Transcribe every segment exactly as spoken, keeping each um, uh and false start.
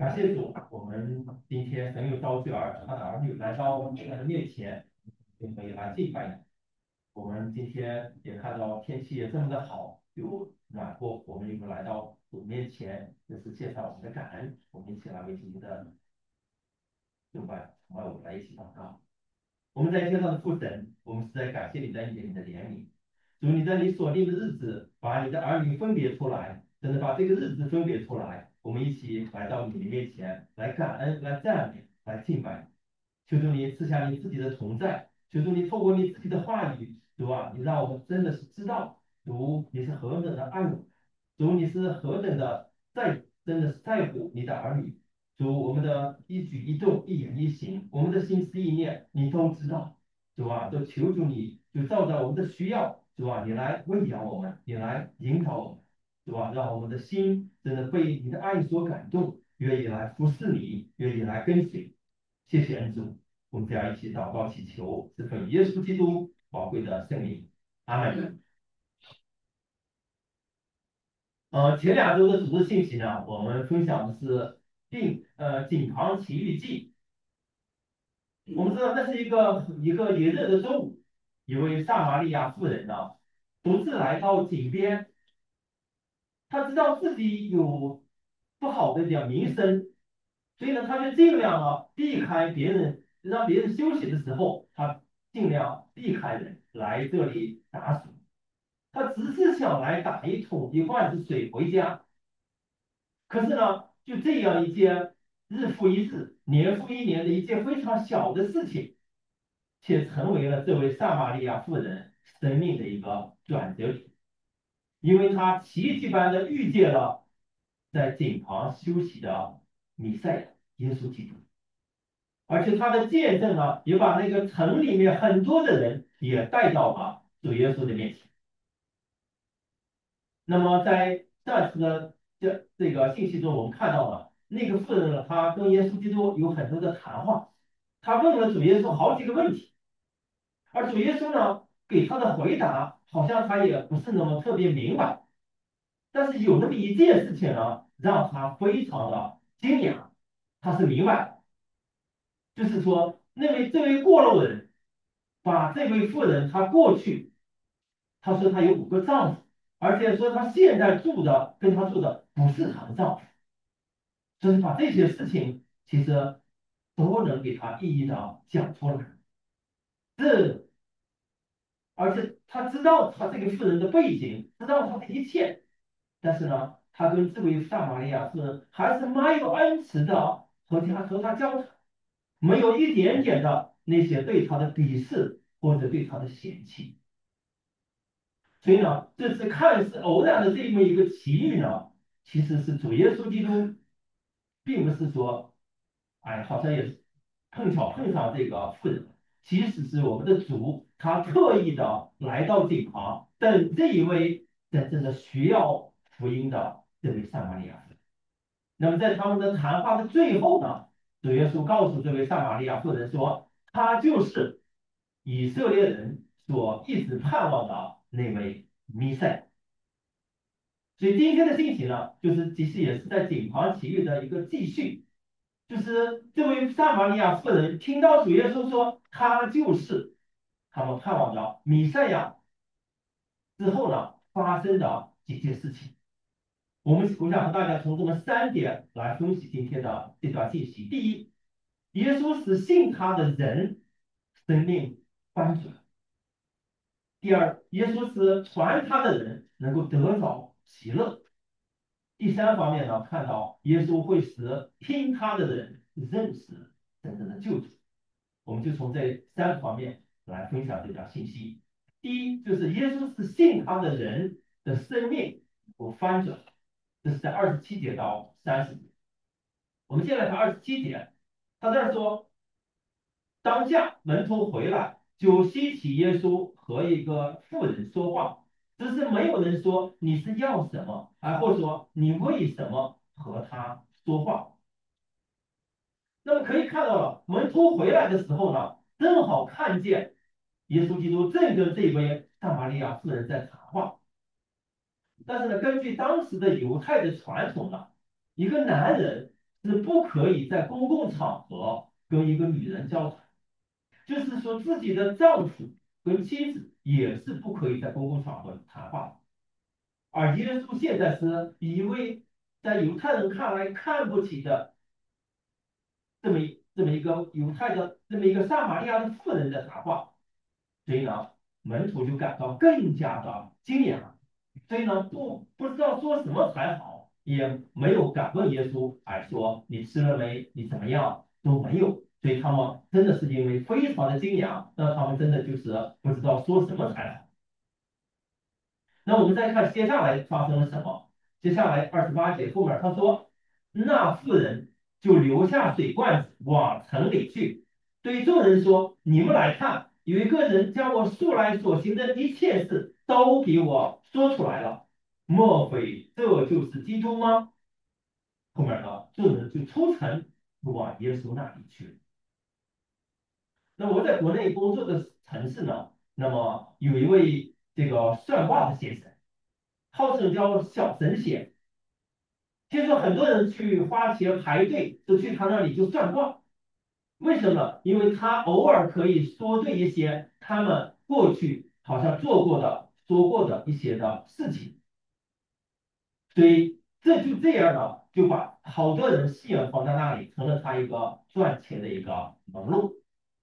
感谢主，我们今天神又召聚儿他的儿女来到我们的面前，就可以来敬拜你。我们今天也看到天气也这么的好，又暖和，我们又来到主面前，这是献上我们的感恩。我们一起来为今天的敬拜，同我们来一起祷告。我们在天上的父神，我们实在感谢你的恩典、你的怜悯。主，你在你所定的日子，把你的儿女分别出来，真的把这个日子分别出来，我们一起来到你的面前，来感恩、来赞美、来敬拜。求主你赐下你自己的同在，求主你透过你自己的话语，主啊，你让我们真的是知道，主你是何等的爱我们，主你是何等的在，真的是在乎你的儿女。主，我们的一举一动、一言一行，我们的心思意念，你都知道。主啊，都求主你，就照着我们的需要，主啊，你来喂养我们，你来引导我们，主啊，让我们的心真的被你的爱所感动，愿意来服侍你，愿意来跟随。谢谢恩主，我们这样一起祷告祈求，是奉耶稣基督宝贵的圣名，阿门。呃，前两周的组织信息呢，我们分享的是病呃井旁奇遇记。我们知道那是一个一个炎热的中午，一位撒玛利亚妇人呢，独自来到井边，她知道自己有不好的点名声，所以呢，她就尽量啊避开别人，让别人休息的时候，她尽量避开人来这里打水。她只是想来打一桶一罐子水回家，可是呢，就这样一件日复一日、年复一年的一件非常小的事情。却成为了这位撒玛利亚妇人生命的一个转折点，因为她奇迹般的遇见了在井旁休息的弥赛亚耶稣基督，而且他的见证呢，也把那个城里面很多的人也带到了主耶稣的面前。那么在上次的这这个信息中，我们看到了那个妇人呢，她跟耶稣基督有很多的谈话，她问了主耶稣好几个问题。而主耶稣呢，给他的回答好像他也不是那么特别明白，但是有那么一件事情呢，让他非常的惊讶，他是明白的，就是说那位这位过路人把这位妇人她过去，他说他有五个丈夫，而且说他现在住的跟他住的不是他的丈夫，就是把这些事情其实都能给他一一的讲出来。这而且他知道他这个妇人的背景，知道他的一切，但是呢，他跟这位撒玛利亚妇人还是蛮有恩慈的，和他和他交谈，没有一点点的那些对他的鄙视或者对他的嫌弃。所以呢，这次看似偶然的这么一个奇遇呢，其实是主耶稣基督，并不是说，哎，好像也是碰巧碰上这个妇人，其实是我们的主，他特意的来到这旁，等这一位真正的需要福音的这位撒玛利亚妇人。那么在他们的谈话的最后呢，主耶稣告诉这位撒玛利亚妇人说，他就是以色列人所一直盼望的那位弥赛。所以今天的信息呢，就是其实也是在井旁奇遇的一个继续，就是这位撒玛利亚妇人听到主耶稣说他就是他们盼望的弥赛亚之后呢，发生的几件事情。我们我想和大家从这么三点来分析今天的这段信息。第一，耶稣使信他的人生命翻转；第二，耶稣使传他的人能够得着喜乐；第三方面呢，看到耶稣会使听他的人认识真正的救主。我们就从这三个方面来分享这条信息。第一，就是耶稣是信他的人的生命有翻转，这是在二十七节到三十节。我们先来看二十七节，他这儿说，当下门徒回来，就希奇耶稣和一个妇人说话，只是没有人说你是要什么，啊，或者说你为什么和他说话。那么可以看到了，门徒回来的时候呢，正好看见耶稣基督正跟这位撒玛利亚妇人在谈话。但是呢，根据当时的犹太的传统呢，一个男人是不可以在公共场合跟一个女人交谈，就是说自己的丈夫跟妻子也是不可以在公共场合谈话的。而耶稣现在是一位在犹太人看来看不起的这么一这么一个犹太的这么一个撒玛利亚的妇人的谈话，所以呢，门徒就感到更加的惊讶，所以呢，不不知道说什么才好，也没有敢问耶稣，哎，说你吃了没？你怎么样？都没有，所以他们真的是因为非常的惊讶，那他们真的就是不知道说什么才好。那我们再看接下来发生了什么？接下来二十八节后面他说，那妇人就留下水罐子往城里去，对众人说：“你们来看，有一个人将我素来所行的一切事都给我说出来了，莫非这就是基督吗？”后面呢，众人就出城往耶稣那里去了。那我在国内工作的城市呢，那么有一位这个算卦的先生。号称叫小神仙，听说很多人去花钱排队，都去他那里就算卦。为什么？因为他偶尔可以说对一些他们过去好像做过的、说过的一些的事情，所以这就这样了，就把好多人吸引放在那里，成了他一个赚钱的一个门路。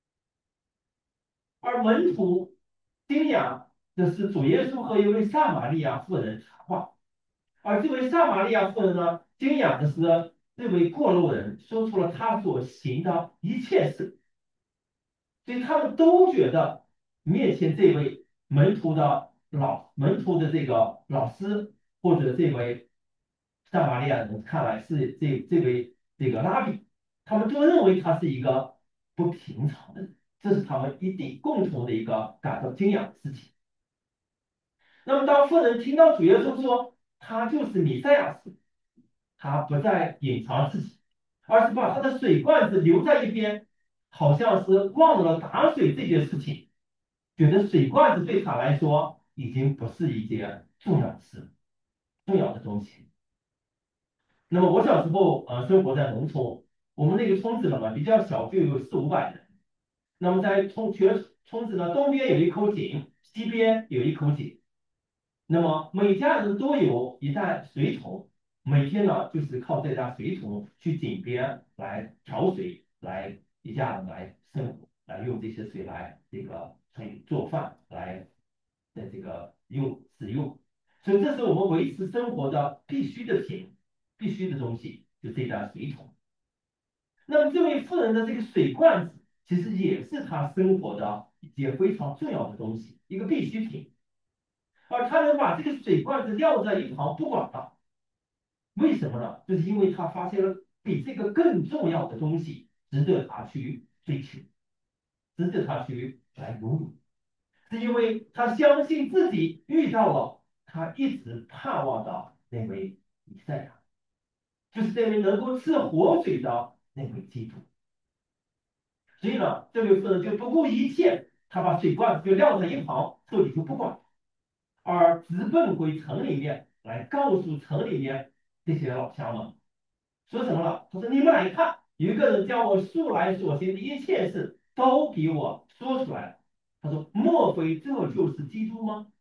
而门徒惊讶的是，主耶稣和一位撒玛利亚妇人谈话。而这位撒玛利亚妇人呢，惊讶的是，这位过路人说出了他所行的一切事，所以他们都觉得面前这位门徒的老门徒的这个老师，或者这位撒玛利亚人看来是这这位这个拉比，他们都认为他是一个不平常的人，这是他们一定共同的一个感到惊讶的事情。那么当妇人听到主耶稣说他就是弥赛亚时，他不再隐藏自己，而是把他的水罐子留在一边，好像是忘了打水这件事情，觉得水罐子对他来说已经不是一件重要的事、重要的东西。那么我小时候呃生活在农村，我们那个村子呢嘛比较小，就有四五百人。那么在村全村子呢东边有一口井，西边有一口井。那么每家人都有一袋水桶，每天呢就是靠这袋水桶去井边来调水，来一家人来生活，来用这些水来这个来做饭，来的这个用使用。所以这是我们维持生活的必须的品，必须的东西，就这袋水桶。那么这位妇人的这个水罐子，其实也是她生活的一件非常重要的东西，一个必需品。而他能把这个水罐子撂在一旁不管它，为什么呢？就是因为他发现了比这个更重要的东西，值得他去追求，值得他去来拥有，是因为他相信自己遇到了他一直盼望的那位弥赛亚，就是这位能够赐活水的那位基督。所以呢，这位妇人就不顾一切，他把水罐子就撂在一旁，彻底就不管。而直奔回城里面来告诉城里面这些老乡们，说什么了？他说：“你们来看，有一个人将我素来所行的一切事都给我说出来了。”他说：“莫非这就是基督吗？”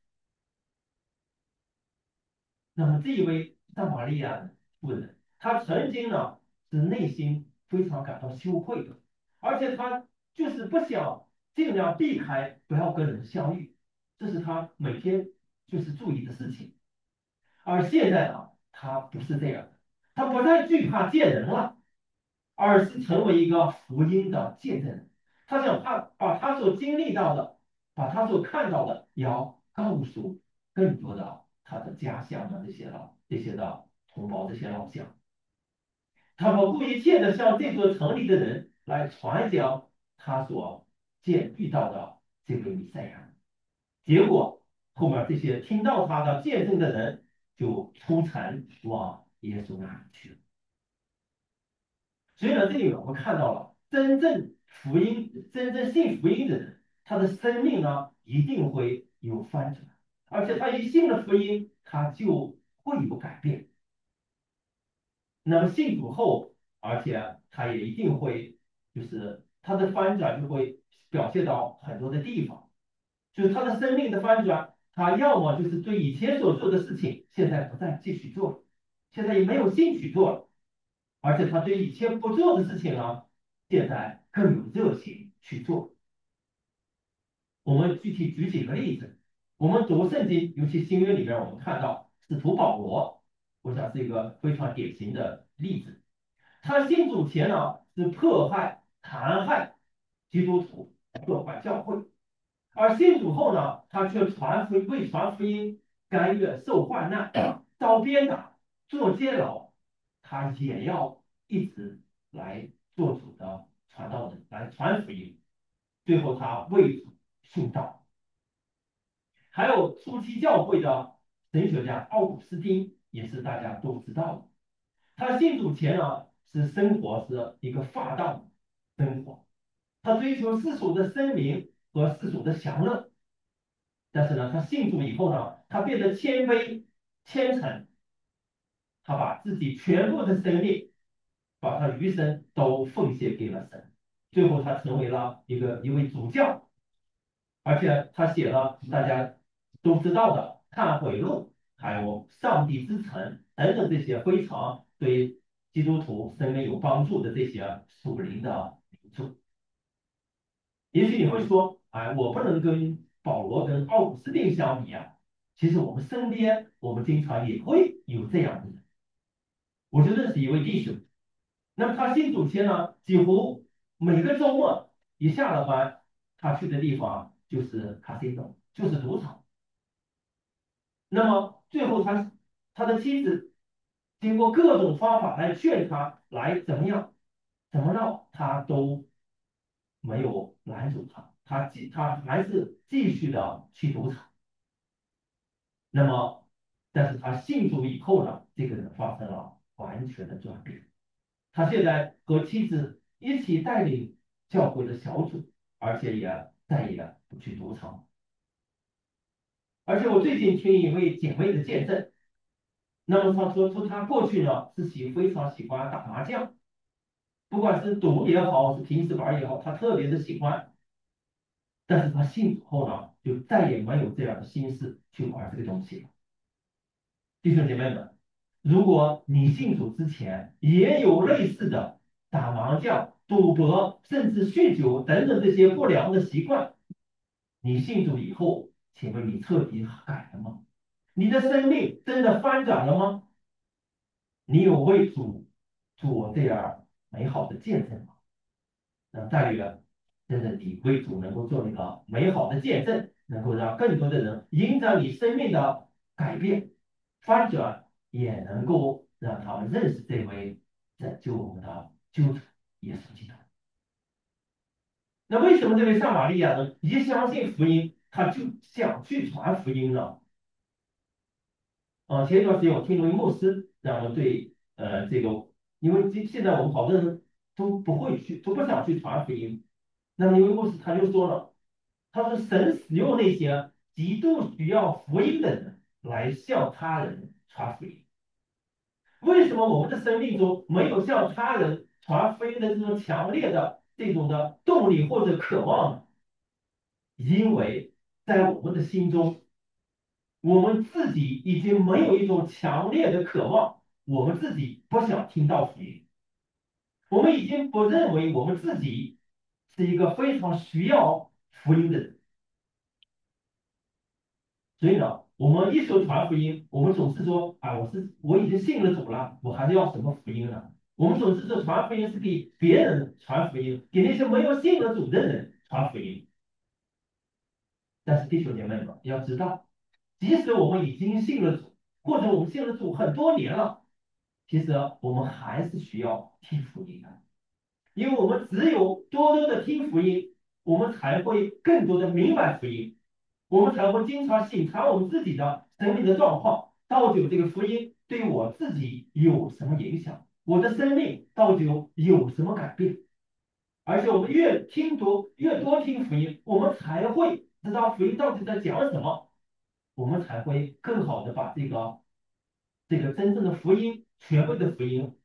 那么这一位撒玛利亚妇人，她曾经呢是内心非常感到羞愧的，而且她就是不想尽量避开，不要跟人相遇，这是她每天就是注意的事情。而现在呢，他不是这样的，他不再惧怕见人了，而是成为一个福音的见证人。他想他把他所经历到的，把他所看到的，也要告诉更多的他的家乡的这些的这些的同胞、这些老乡。他不顾一切的向这座城里的人来传讲他所见遇到的这个弥赛亚。结果后面这些听到他的见证的人就出城往耶稣那里去了。所以呢，这里我们看到了真正福音、真正信福音的人，他的生命呢一定会有翻转，而且他一信了福音，他就会有改变。那么信主后， 而且它也一定会，就是它的翻转就会表现到很多的地方，就是他的生命的翻转，他要么就是对以前所做的事情现在不再继续做了，现在也没有兴趣做了，而且他对以前不做的事情呢，现在更有热情去做。我们具体举几个例子，我们读圣经，尤其新约里边，我们看到使徒保罗，我想是一个非常典型的例子。他信主前呢是迫害、残害基督徒、破坏教会，而信主后呢，他却传福为传福音，甘愿受患难、遭鞭打、坐监牢，他也要一直来做主的传道人，来传福音。最后他为主殉道。还有初期教会的神学家奥古斯丁，也是大家都知道的。他信主前呢，是生活是一个发荡生活，他追求世俗的声名和世俗的享乐。但是呢，他信主以后呢，他变得谦卑、虔诚，他把自己全部的生命，把他余生都奉献给了神。最后，他成为了一个一位主教，而且他写了大家都知道的《忏悔录》，还有《上帝之城》等等这些非常对基督徒生命有帮助的这些属灵的名著。也许你会说，哎，我不能跟保罗跟奥古斯丁相比啊。其实我们身边，我们经常也会有这样的人。我就认识一位弟兄，那么他信主前呢，几乎每个周末一下了班，他去的地方就是 casino，就是赌场。那么最后他他的妻子经过各种方法来劝他，来怎么样，怎么闹，他都没有拦住他，他继他还是继续的去赌场。那么，但是他信主以后呢，这个人发生了完全的转变。他现在和妻子一起带领教会的小组，而且也再也不去赌场。而且我最近听一位姐妹的见证，那么她说出她过去呢是喜非常喜欢打麻将，不管是赌也好，是平时玩也好，她特别的喜欢。但是她信主后呢，就再也没有这样的心思去玩这个东西了。弟兄姐妹们，如果你信主之前也有类似的打麻将、赌博，甚至酗酒等等这些不良的习惯，你信主以后，请问你彻底改了吗？你的生命真的翻转了吗？你有为主做这样美好的见证吗？那但愿真的你为主能够做那个美好的见证，能够让更多的人因着你生命的改变、翻转，也能够让他们认识这位拯救我们的救主耶稣基督。那为什么这位撒玛利亚人一相信福音，他就想去传福音呢？啊，前一段时间我听了一位牧师，然后对呃这个，因为这现在我们好多人都不会去，都不想去传福音。那么一位牧师他就说了，他说神使用那些极度需要福音的人来向他人传福音。为什么我们的生命中没有向他人传福音的这种强烈的这种的动力或者渴望呢？因为在我们的心中，我们自己已经没有一种强烈的渴望，我们自己不想听到福音，我们已经不认为我们自己是一个非常需要福音的人。所以呢，我们一说传福音，我们总是说啊，我是我已经信了主了，我还是要什么福音呢？我们总是说传福音是给别人传福音，给那些没有信了主的人传福音。但是弟兄姐妹们要知道，即使我们已经信了主，或者我们信了主很多年了，其实我们还是需要听福音的，因为我们只有多多的听福音，我们才会更多的明白福音，我们才会经常审查我们自己的生命的状况，到底这个福音对我自己有什么影响，我的生命到底有什么改变。而且我们越听读越多听福音，我们才会知道福音到底在讲什么，我们才会更好的把这个这个真正的福音、权威的福音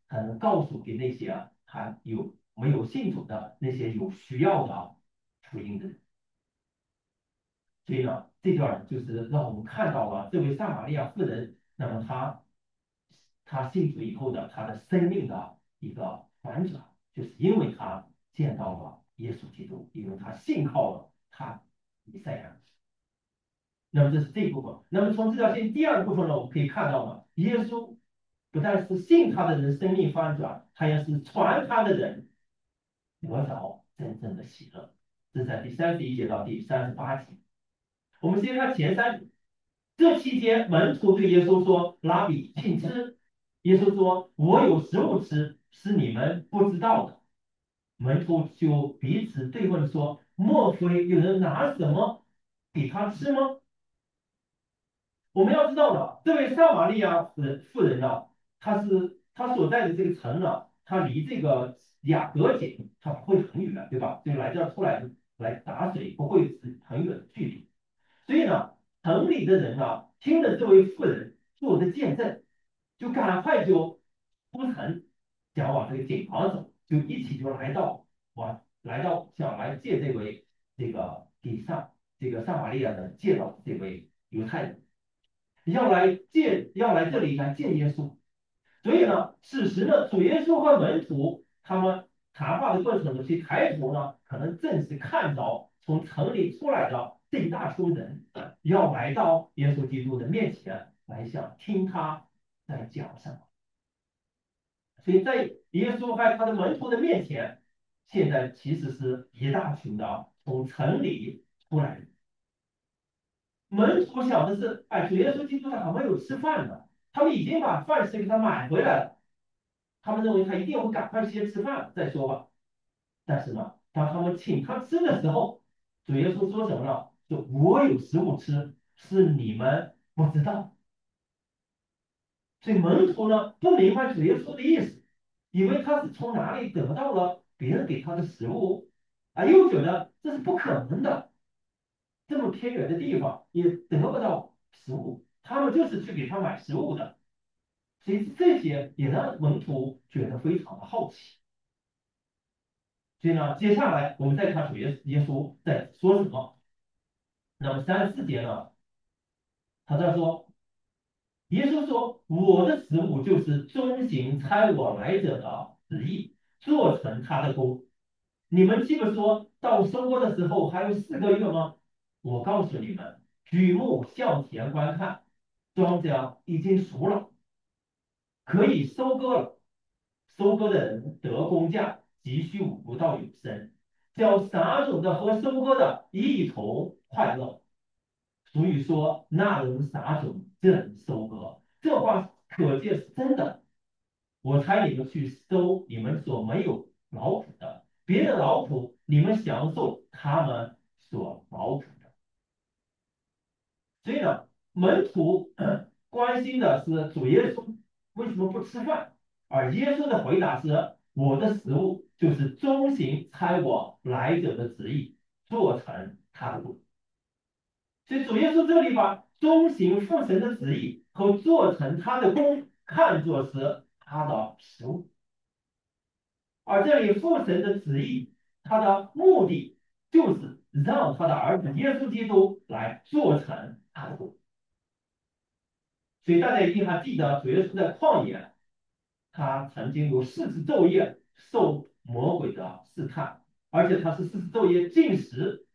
才能告诉给那些啊还有没有信主的那些有需要的福音的人。所以呢，这段就是让我们看到了这位撒玛利亚妇人，那么她她信主以后的她的生命的一个反转，就是因为她见到了耶稣基督，因为她信靠了他以赛亚。那么这是这一部分。那么从这条线第二个部分呢，我们可以看到呢，耶稣不但是信他的人生命翻转，他也是传他的人得着真正的喜乐。这是在第三十一节到第三十八节。我们先看前三节。这期间，门徒对耶稣说：“拉比，请吃。”耶稣说：“我有食物吃，是你们不知道的。”门徒就彼此对问说：“莫非有人拿什么给他吃吗？”我们要知道呢，这位撒玛利亚妇人妇人呢，她是她所在的这个城呢，它离这个雅各井它不会很远，对吧？就来这儿出来来打水，不会是很远的距离。所以呢，城里的人呢，听了这位妇人做的见证，就赶快就出城，想往这个井旁走，就一起就来到往来到想来借这位这个给上这个撒玛利亚人借到这位犹太人。要来见，要来这里来见耶稣。所以呢，此时呢，主耶稣和门徒他们谈话的过程中，去抬头呢，可能正是看到从城里出来的这一大群人，要来到耶稣基督的面前，来想听他在讲什么。所以在耶稣还有他的门徒的面前，现在其实是一大群的从城里出来的。门徒想的是，哎，主耶稣基督他还没有吃饭呢，他们已经把饭食给他买回来了，他们认为他一定会赶快先吃饭再说吧。但是呢，当他们请他吃的时候，主耶稣说什么呢？说我有食物吃，是你们不知道。所以门徒呢不明白主耶稣的意思，以为他是从哪里得到了别人给他的食物，啊，又觉得这是不可能的。这么偏远的地方也得不到食物，他们就是去给他买食物的，所以这些也让门徒觉得非常的好奇。所以呢，接下来我们再看主耶耶稣在说什么。那么三十四节呢，他在说，耶稣说：“我的食物就是遵行差我来者的旨意，做成他的功。你们记不说到收割的时候还有四个月吗？我告诉你们，举目向前观看，庄稼已经熟了，可以收割了。收割的人得工价，急需五谷到有生，叫撒种的和收割的一同快乐。”俗语说：“那人撒种，这人收割。”这话可见是真的。我差你们去收你们所没有劳苦的，别的劳苦你们享受他们所劳苦的。所以呢，门徒关心的是主耶稣为什么不吃饭，而耶稣的回答是：我的食物就是遵行差我来者的旨意，做成他的路。所以主耶稣这里把遵行父神的旨意和做成他的功看作是他的食物。而这里父神的旨意，他的目的就是让他的儿子耶稣基督来做成他的国。所以大家一定还记得，主耶稣在旷野，他曾经有四次昼夜受魔鬼的试探，而且他是四次昼夜进食。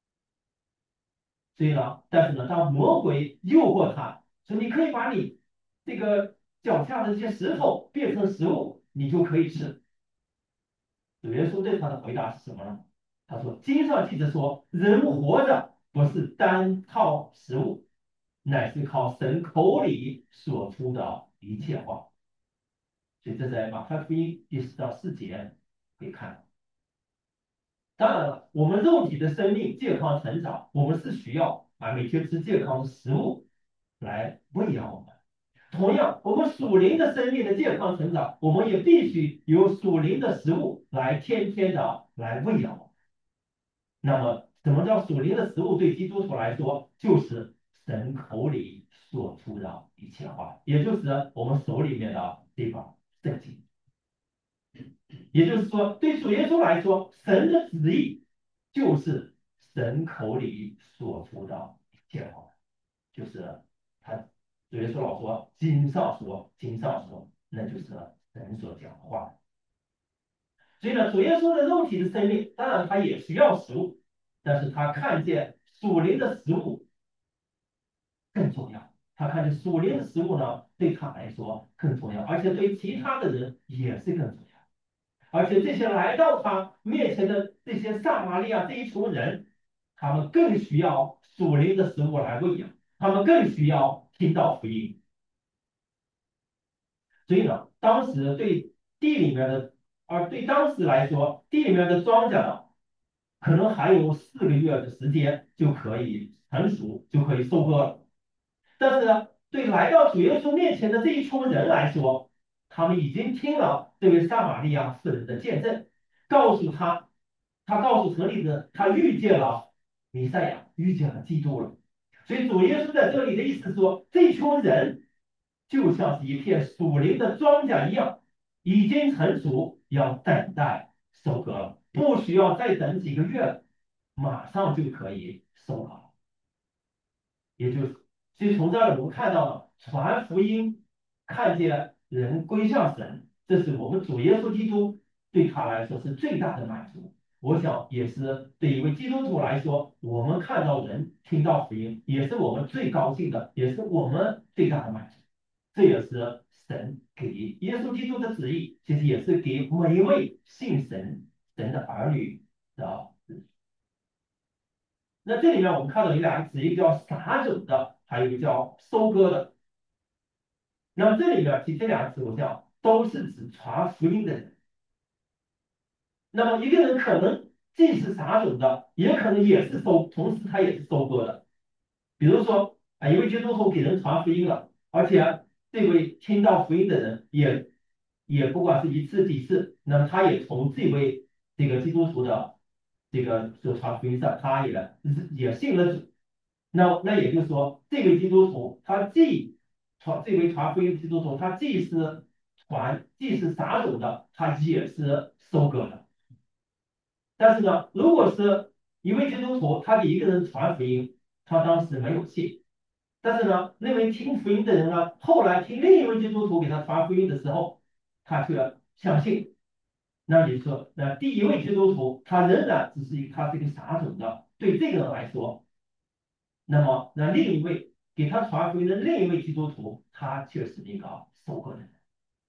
所以呢，但是呢，当魔鬼诱惑他说：“你可以把你这个脚下的这些石头变成食物，你就可以吃。”主耶稣对他的回答是什么呢？他说：“经上记着说，人活着不是单靠食物，乃是靠神口里所出的一切话。”所以这在马太福音第四到四节可以看到。当然了，我们肉体的生命健康成长，我们是需要啊每天吃健康的食物来喂养我们。同样，我们属灵的生命的健康成长，我们也必须有属灵的食物来天天的来喂养我们。那么，什么叫属灵的食物？对基督徒来说，就是神口里所出的一切话，也就是我们手里面的这本圣经。 也就是说，对主耶稣来说，神的旨意就是神口里所出的一切话，就是他主耶稣老说经上说，经上说，那就是神所讲的话。所以呢，主耶稣的肉体的生命，当然他也需要食物，但是他看见属灵的食物更重要。他看见属灵的食物呢，对他来说更重要，而且对其他的人也是更重要。而且这些来到他面前的这些撒玛利亚这一群人，他们更需要属灵的食物来喂养，他们更需要听到福音。所以呢，当时对地里面的，而对当时来说，地里面的庄稼呢，可能还有四个月的时间就可以成熟，就可以收割了。但是呢，对来到主耶稣面前的这一群人来说，他们已经听了这位撒玛利亚妇人的见证，告诉他，他告诉城里的，他遇见了弥赛亚，遇见了基督了。所以主耶稣在这里的意思说，这群人就像是一片属灵的庄稼一样，已经成熟，要等待收割了，不需要再等几个月了，马上就可以收割了。也就是，所以从这儿我们看到了传福音，看见人归向神，这是我们主耶稣基督对他来说是最大的满足。我想也是对一位基督徒来说，我们看到人听到福音，也是我们最高兴的，也是我们最大的满足。这也是神给耶稣基督的旨意，其实也是给每一位信神神的儿女的。那这里面我们看到有两个词，一个叫撒种的，还有一个叫收割的。那么这里面其实这两个词，我想都是指传福音的人。那么一个人可能既是撒种的，也可能也是收，同时他也是收割的。比如说啊，一位基督徒给人传福音了，而且这位听到福音的人也也不管是一次几次，那么他也从这位这个基督徒的这个所传福音上，他也也信了主。那那也就是说，这位基督徒他既传这位传福音的基督徒，他既是传既是撒种的，他也是收割的。但是呢，如果是一位基督徒，他给一个人传福音，他当时没有信，但是呢，那位听福音的人呢，后来听另一位基督徒给他传福音的时候，他却相信。那你说，那第一位基督徒他仍然只是一个他是一个撒种的，对这个人来说，那么那另一位给他传福音的另一位基督徒，他却是一个收割的人。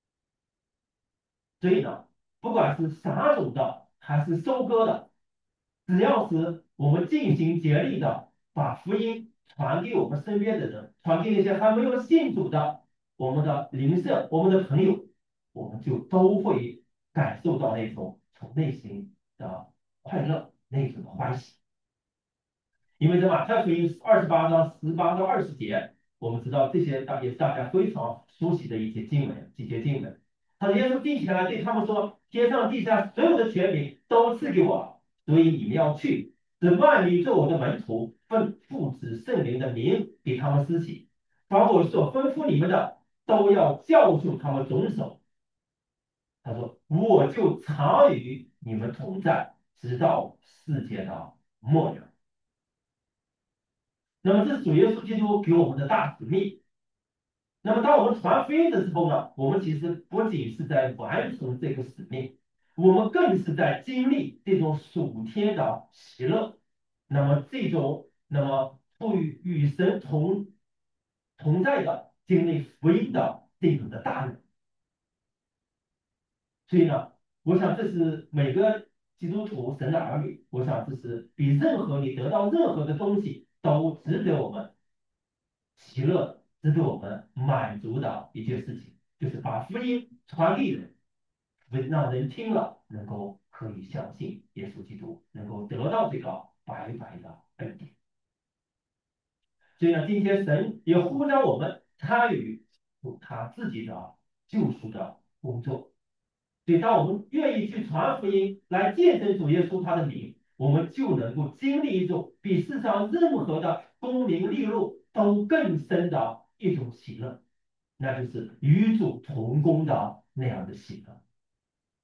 所以呢，不管是撒种的还是收割的，只要是我们尽心竭力的把福音传给我们身边的人，传给那些还没有信主的我们的邻舍、我们的朋友，我们就都会感受到那种从内心的快乐、那种的欢喜。因为在马太福音二十八章十八到二十节，我们知道这些大也是大家非常熟悉的一些经文，几节经文。他耶稣定起来对他们说：天上地下所有的权柄都赐给我了，所以你们要去，使万民做我的门徒，奉父子圣灵的名给他们施洗，把我所吩咐你们的都要教训他们遵守。他说：我就常与你们同在，直到世界的末了。那么这是主耶稣基督给我们的大使命。那么当我们传福音的时候呢，我们其实不仅是在完成这个使命，我们更是在经历这种属天的喜乐。那么这种，那么处于与神同同在的经历福音的这种的大能。所以呢，我想这是每个基督徒神的儿女，我想这是比任何你得到任何的东西都值得我们喜乐，值得我们满足的一件事情，就是把福音传给人，让人听了能够可以相信耶稣基督，能够得到这个白白的恩典。所以呢，今天神也呼召我们参与他自己的救赎的工作。所以，当我们愿意去传福音，来见证主耶稣他的名，我们就能够经历一种比世上任何的功名利禄都更深的一种喜乐，那就是与主同工的那样的喜乐。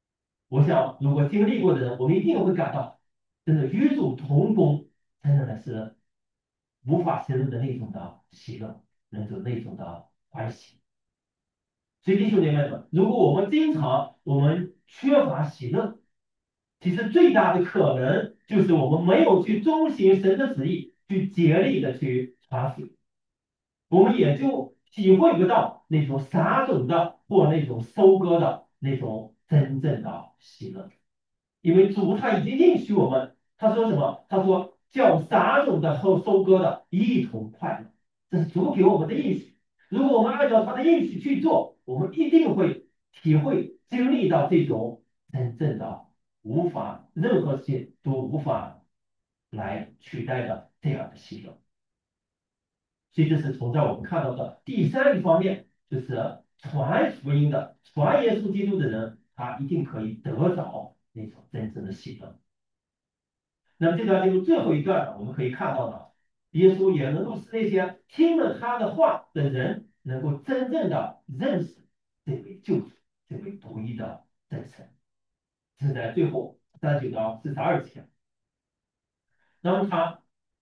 我想，如果经历过的人，我们一定会感到，真的与主同工，真的是无法形容的那种的喜乐，那种那种的欢喜。所以弟兄姐妹们，如果我们经常我们缺乏喜乐，其实最大的可能就是我们没有去遵行神的旨意，去竭力的去传福音，我们也就体会不到那种撒种的或那种收割的那种真正的喜乐。因为主他已经应许我们，他说什么？他说叫撒种的和收割的一同快乐，这是主给我们的应许。如果我们按照他的应许去做，我们一定会体会经历到这种真正的无法任何事情都无法来取代的这样的喜乐。所以这是从这儿我们看到的第三个方面，就是传福音的、传耶稣基督的人，他一定可以得着那种真正的喜乐。那么这段经文最后一段呢，我们可以看到呢，耶稣也能够使那些听了他的话的人，能够真正的认识这位救主，这位独一的真神。这是在最后三十九到四十二节。那么他，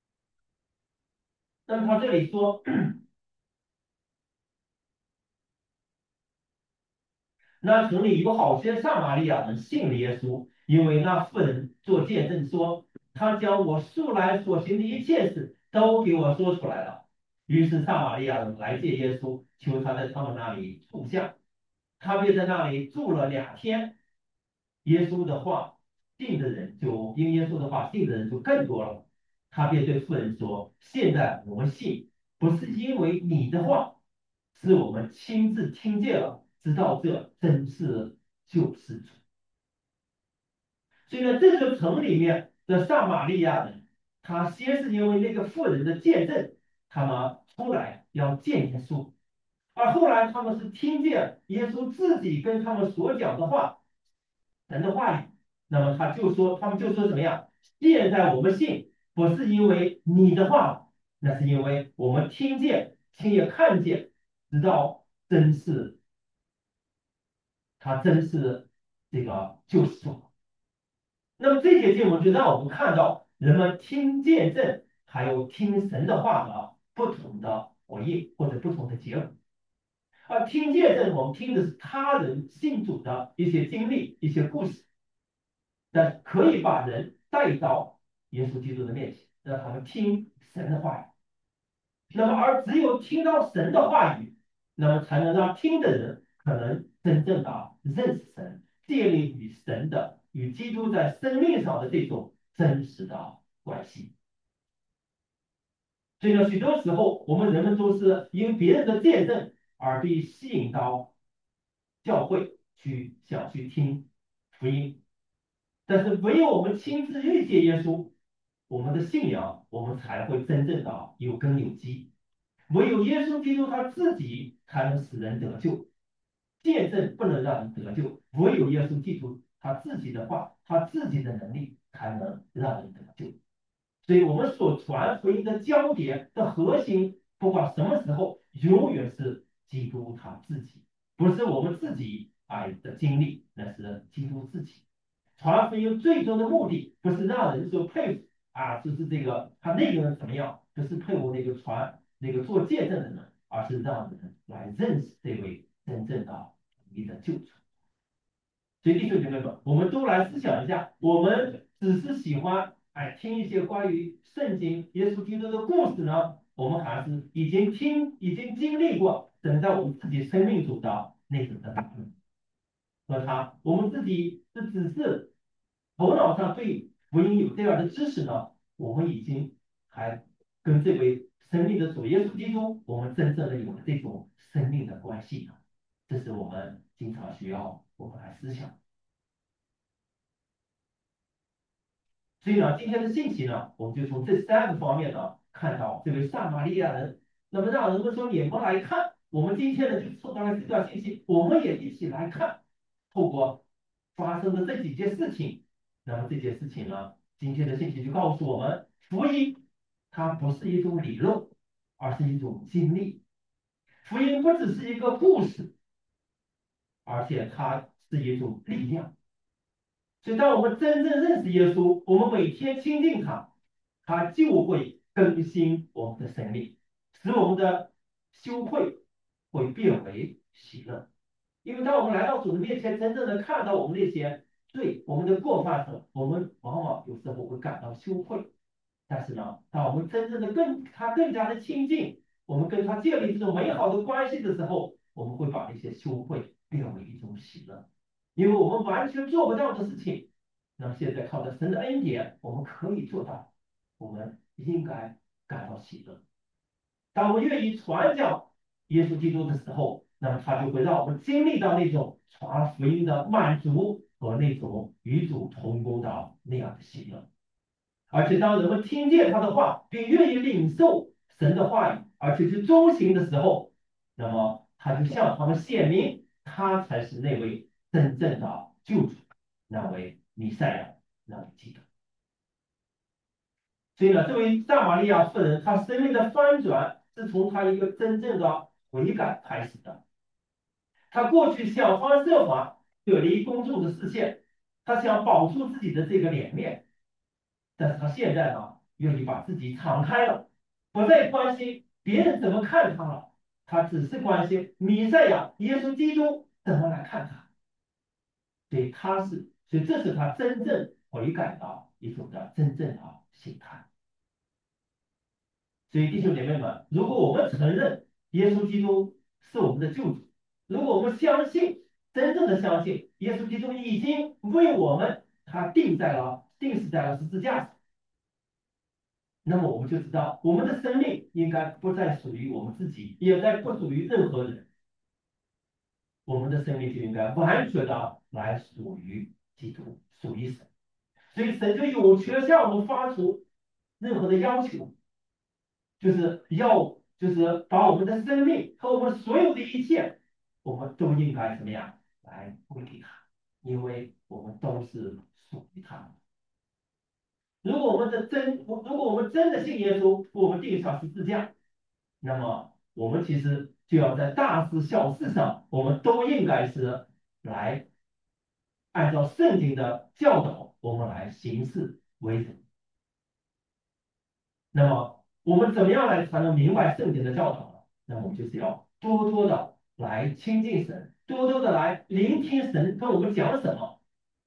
那么他这里说。那城里有好些撒玛利亚人信了耶稣，因为那妇人做见证说，他将我素来所行的一切事都给我说出来了。于是撒玛利亚人来见耶稣，求他在他们那里住下。他便在那里住了两天。耶稣的话信的人就因耶稣的话信的人就更多了。他便对妇人说：现在我们信，不是因为你的话，是我们亲自听见了，知道这真是救世主。所以呢，这个城里面的撒玛利亚人，他先是因为那个妇人的见证，他们出来要见耶稣，而后来他们是听见耶稣自己跟他们所讲的话，神的话语，那么他就说，他们就说怎么样？现在我们信，不是因为你的话，那是因为我们听见、亲眼看见，知道真是他真是这个救世主。那么这些经文就让我们看到人们听见证还有听神的话的不同的回应或者不同的结果。而听见证，我们听的是他人信主的一些经历、一些故事，但可以把人带到耶稣基督的面前，让他们听神的话语。那么，而只有听到神的话语，那么才能让听的人可能真正的认识神，建立与神的、与基督在生命上的这种真实的关系。所以呢，许多时候我们人们都是因别人的见证而被吸引到教会去，想去听福音。但是唯有我们亲自遇见耶稣，我们的信仰我们才会真正的有根有基。唯有耶稣基督他自己才能使人得救，见证不能让人得救，唯有耶稣基督他自己的话，他自己的能力才能让人得救。所以，我们所传福音的焦点的核心，不管什么时候，永远是基督他自己，不是我们自己爱的经历，那是基督自己。传福音最终的目的，不是让人所佩服啊，就是这个他那个人怎么样，不是佩服那个传那个做见证的人，而是让人来认识这位真正的你的救主。所以弟兄姐妹们，我们都来思想一下，我们只是喜欢哎听一些关于圣经、耶稣基督的故事呢，我们还是已经听、已经经历过，等在我们自己生命中的那种的答案。和他，我们自己是只是头脑上对福音有这样的知识呢，我们已经还跟这位生命的主耶稣基督，我们真正的有了这种生命的关系呢，这是我们经常需要我们来思想。所以呢，今天的信息呢，我们就从这三个方面呢，看到这位撒玛利亚人。那么让人们说，你们来看，我们今天呢就受到了这段信息，我们也一起来看，透过发生的这几件事情，那么这件事情呢，今天的信息就告诉我们，福音它不是一种理论，而是一种经历。福音不只是一个故事，而且它是一种力量。 所以，当我们真正认识耶稣，我们每天亲近他，他就会更新我们的生命，使我们的羞愧会变为喜乐。因为当我们来到主的面前，真正的看到我们那些罪、我们的过犯时，我们往往有时候会感到羞愧。但是呢，当我们真正的跟他更加的亲近，我们跟他建立这种美好的关系的时候，我们会把那些羞愧变为一种喜乐。因为我们完全做不到的事情，那么现在靠着神的恩典，我们可以做到，我们应该感到喜乐。当我们愿意传讲耶稣基督的时候，那么他就会让我们经历到那种传福音的满足和那种与主同工的那样的喜乐。而且当人们听见他的话，并愿意领受神的话语，而且去遵行的时候，那么他就向他们显明，他才是那位真正的救主，那位弥赛亚，那位基督。所以呢，这位撒玛利亚妇人，她生命的翻转是从她一个真正的悔改开始的。她过去想方设法远离公众的视线，她想保住自己的这个脸面，但是她现在呢，愿意把自己敞开了，不再关心别人怎么看她了，她只是关心弥赛亚耶稣基督怎么来看她。所以她是，所以这是她真正悔改的一种的真正的心态。所以弟兄姐妹们，如果我们承认耶稣基督是我们的救主，如果我们相信，真正的相信耶稣基督已经为我们他定在了定死在了十字架上，那么我们就知道我们的生命应该不再属于我们自己，也再不属于任何人，我们的生命就应该完全的来属于基督，属于神。所以神就有权向我们发出任何的要求。就是要就是把我们的生命和我们所有的一切，我们都应该怎么样来归给他，因为我们都是属于他的。如果我们的真，如果我们真的信耶稣，我们定上十字架，那么我们其实就要在大事小事上，我们都应该是来按照圣经的教导，我们来行事为人。那么我们怎么样来才能明白圣经的教导呢？那么我们就是要多多的来亲近神，多多的来聆听神跟我们讲什么。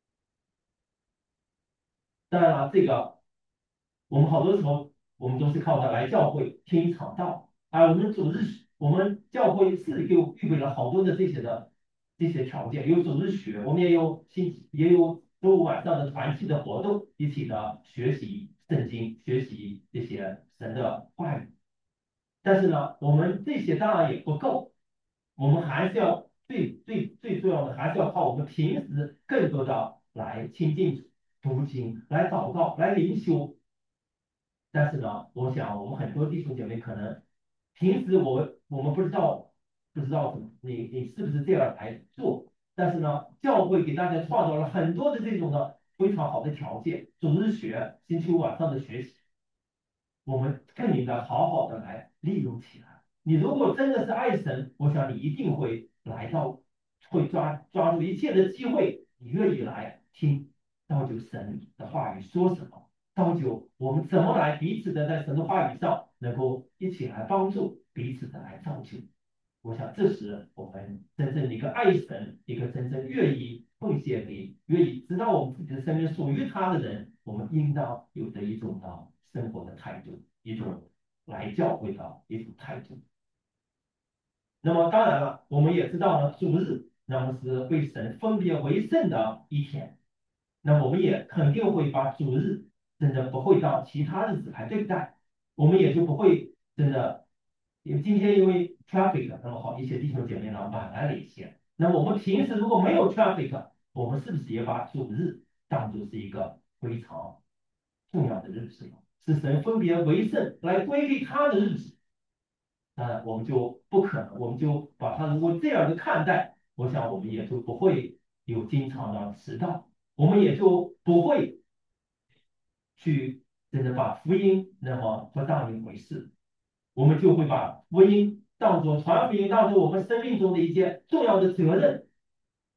当然了，这个我们好多时候我们都是靠着来教会听一场道，而我们主日我们教会是给我预备了好多的这些的这些条件，有主日学，我们也有星也有周五晚上的团契的活动，一起的学习圣经，学习这些神的话语。但是呢，我们这些当然也不够，我们还是要最最最重要的，还是要靠我们平时更多的来亲近读经、来祷告、来灵修。但是呢，我想我们很多弟兄姐妹可能平时我们我们不知道不知道怎么你你是不是这样来做？但是呢，教会给大家创造了很多的这种的非常好的条件，主日学、星期五晚上的学习。我们更应该好好的来利用起来。你如果真的是爱神，我想你一定会来到，会抓抓住一切的机会，你愿意来听，造就神的话语说什么，造就我们怎么来彼此的在神的话语上能够一起来帮助彼此的来造就。我想这是我们真正的一个爱神，一个真正愿意奉献给、愿意知道我们自己的生命属于他的人，我们应当有的一种的生活的态度，一种来教会的一种态度。那么当然了，我们也知道呢，主日那么是为神分别为圣的一天，那我们也肯定会把主日真的不会当其他日子来对待，我们也就不会真的，因为今天因为 traffic 那么好，一些弟兄姐妹呢晚来了一些，那么我们平时如果没有 traffic，我们是不是也把主日当作是一个非常重要的日子呢？是神分别为圣来归给他的日子。当然，我们就不可能，我们就把它如果这样的看待，我想我们也就不会有经常的迟到，我们也就不会去真的把福音那么不当一回事，我们就会把福音当做传福音，当做我们生命中的一件重要的责任，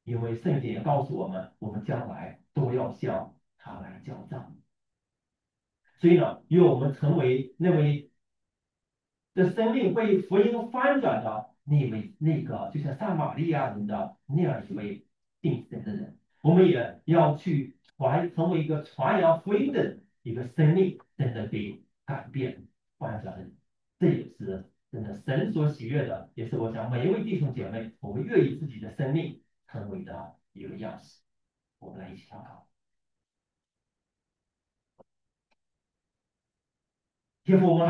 因为圣经也告诉我们，我们将来都要向他来交账。所以呢，愿我们成为那位的生命被福音翻转的那位那个，就像撒玛利亚人的那样一位信神的人。我们也要去传，成为一个传扬福音的一个生命，真的被改变翻转的人。这也是真的神所喜悦的，也是我想每一位弟兄姐妹，我们愿意自己的生命成为的一个样式。我们来一起祷告。天父，我们。